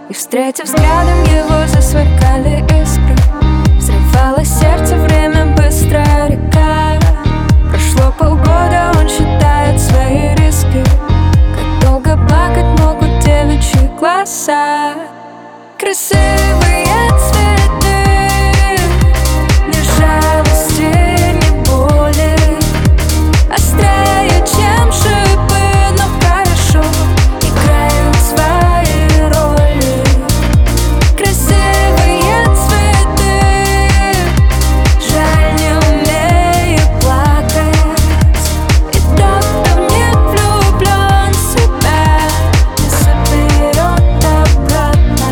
И, встретив взглядом его, засверкали искры. Взрывалось сердце, время быстрая река. Прошло полгода, он считает свои риски. Как долго плакать могут девичьи глаза. Красивые цветы, ни жалости, ни боли. Острее, чем шипы, но хорошо играют свои роли. Красивые цветы, жаль, не умею плакать. И тот, кто в них влюблен, себя не соберет обратно.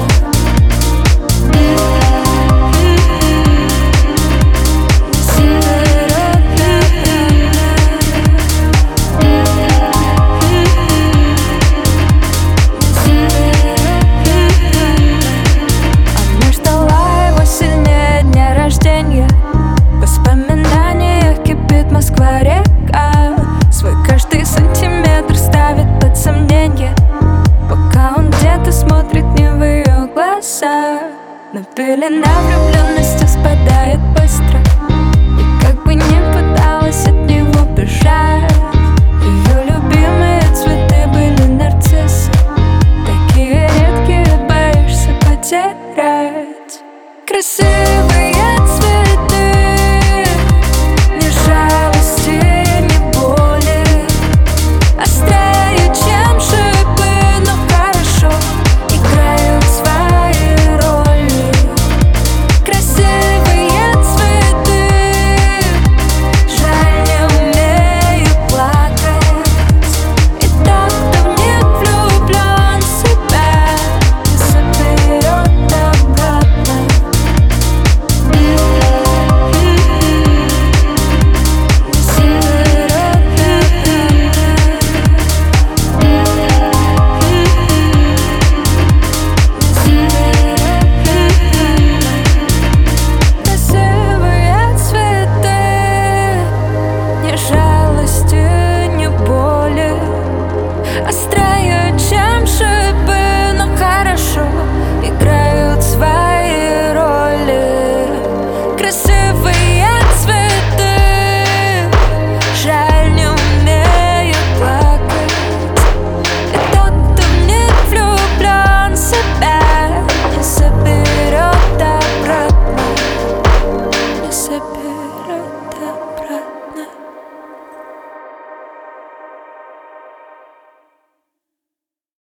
Она ждала его сильнее дня рождения. В воспоминаниях кипит Москва-река. Свой каждый сантиметр ставит под сомнение, пока он где-то смотрит не в ее глаза. Но пелена влюбленности спадает быстро. И как бы ни пыталась от него бежать, ее любимые цветы были нарциссы. Такие редкие, боишься потерять. Красивые